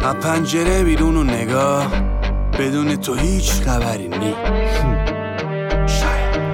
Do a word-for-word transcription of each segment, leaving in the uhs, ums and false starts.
از پنجره بیرون و نگاه، بدون تو هیچ خبری نی. شاید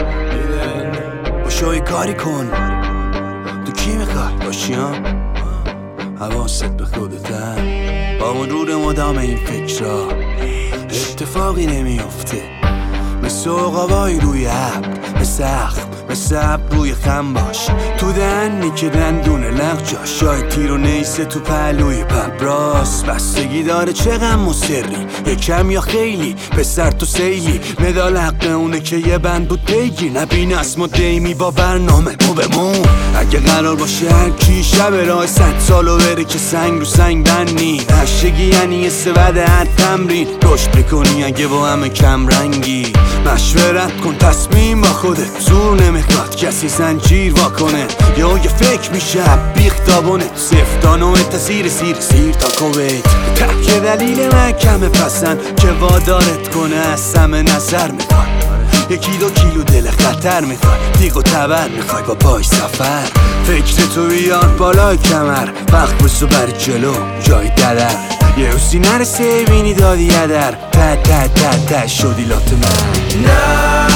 باشو کاری کن، تو کی میخوای باشی ها؟ حواست به خودت، با مرور مدام این فکرها اتفاقی نمیفته. مثل عقابای روی ابر، مثل اخم، مثل ابر روی خم باش. تو دهنی که دندون لغ جاش، شاید تیر و نیسه تو پهلوی پبراس. بستگی داره چه غم و سری، یکم یا خیلی، پسر تو سیلی. مدال حق اونه که یه بند بود پیگیر، نبین اسم و دیمی با برنامه مو بمون. اگه قرار باشه هر کی شب راه صد سالو بره که سنگ رو سنگ بنی. نشگی یعنی یه سوده حد تمرین، رشد میکنی اگه با همه کم رنگی. مشورت کن تصمیم با خودت، زور نمیخواد کسی زنجیر واکنه. یا یه فکر میشه بیختابونه، سفتانو تسیر سیر سیر تا کویت. تک دلیل من کمه پسند که وادارت کنه از سم نظر میخوای. یکی دو کیلو دل خطر میخوای، دیگ و تبر میخوای با پای سفر. فکر تو بیار بالای کمر، وقت بسو بر جلو جای ددر. یه حسی نرسه بینی دادی یدر، تا تا تا تا شدی لات من. نه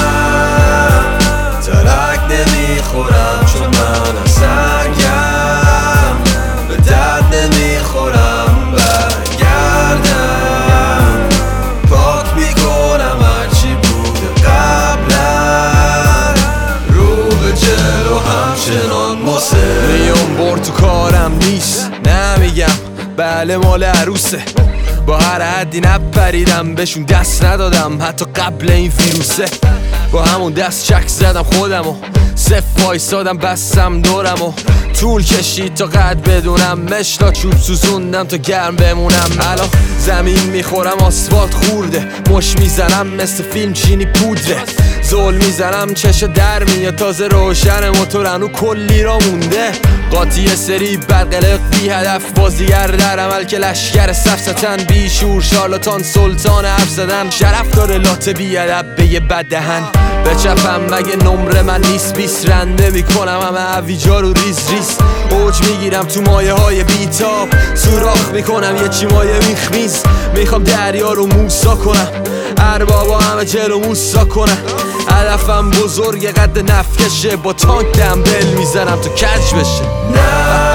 ترک نمیخورم چون من سنگم، به درد نمیخورم برگردم. پاک میکنم هرچی بوده قبلا، رو به جلو همچنان ماسه. میون بر تو کارم نیست، نمیگم بله مال عروسه. با هر حدی نپریدم بهشون دست ندادم، حتی قبل این ویروسه. با همون دست چک زدم خودمو، صف وایسادم بستم دورمو. طول کشید تا قد بدونم، مشلا چوب سوزوندم تا گرم بمونم. الان زمین میخورم آسفالت خورده، مش میزنم مثل فیلم چینی پودره. زل میزنم چشا در میاد، تازه روشن موتور هنو کلی را مونده. قاطی سری برقلق بی هدف، بازیگر در عمل که لشگر سفستن. بی شور شارلاتان سلطان حرف زدن، شرف داره لاته بی ادب به یه بد دهن. بچپم مگه نمره من نیست، بیست رنده میکنم همه عویجا رو ریز ریز. اوج میگیرم تو مایه های بیتاب، سوراخ میکنم یه چی مایه میخمیز. میخوام دریا رو موسا کنم، اربابا همه جلو موسا کنم. هدفم بزرگ قد نفکشه، با تانک دمبل میزنم تو کج بشه. نه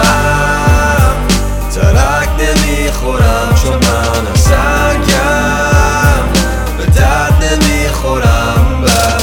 ترک نمیخورم چون من سنگم، به درد نمیخورم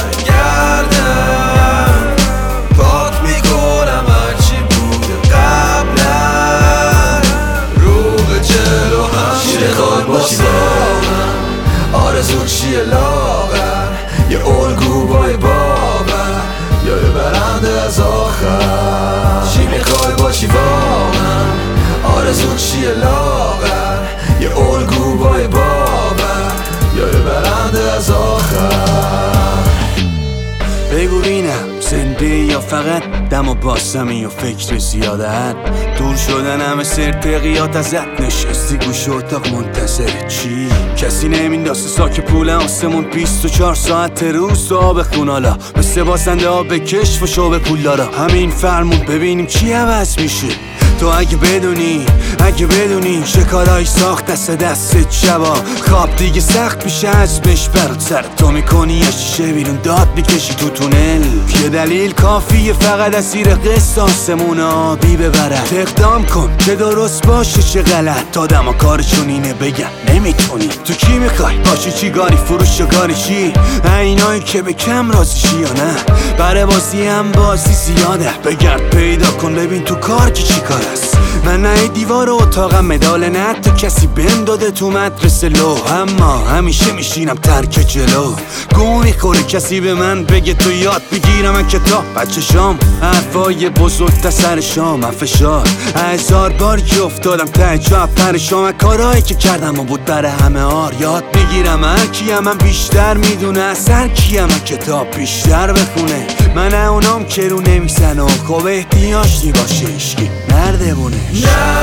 برگردم. پاک میکنم هرچی بوده قبلا، رو به جلو همچه خود باشی واقعا. آرزو چیه لاغر، یه الگو بای باور، یا یه برنده از آخر. چی میخوای باشی واقعا، آرزو چیه لاغر، یه الگو بای باور، یا یه برنده از آخر. بگو بینم زنده یا فقط دم و باسمی و فکر زیادت. دور شدن همه سرتقیات ازت، نشستی گوش اتاق منتظر چی؟ کسی نمینداسه ساک پول آسمون، بیست و چهار ساعت روز تو آب خونالا. مثل باسنده ها به کشف و شو به پول دارا. همین فرمون ببینیم چی عوض میشه. تو اگه بدونی، اگه بدونی چه کارایی ساخت دست دستت شبا. خواب دیگه سخت میشه اسمش برات، سر تو میکنی یه شیشه بیرون داد میکشی تو تونل. یه دلیل کافیه فقط اسیر قسط آسمون آبی ببرد. اقدام کن که درست باشه چه غلط، تا دما کارشون اینه بگن نمیتونی. تو کی میخوای باشی، چی گاری فروش و گاری چی؟ اینایی که به کم راضیشی یا نه؟ برای بازی هم بازی زیاده، بگرد پیدا کن ببین تو کار که چی کار است. من نه دیوار اتاقم مدال نه تو کسی بهم داده تو مدرسه لو. اما همیشه میشینم ترک جلو، گو میخوره کسی به من بگه تو یاد بگیرم. من کتاب بچه شام، حرفای بزرگ تا سر شام. من فشار هزار بار که افتادم ته جا پرشام. کارهایی که کردم و بود برای همه آر یاد بگیرم. هر کیم من بیشتر میدونه از هر کیم من کتاب بیشتر بخونه. من اونام که رو نمیزن و خوب احتیاج نی باشه اشکی نرده بونه. نه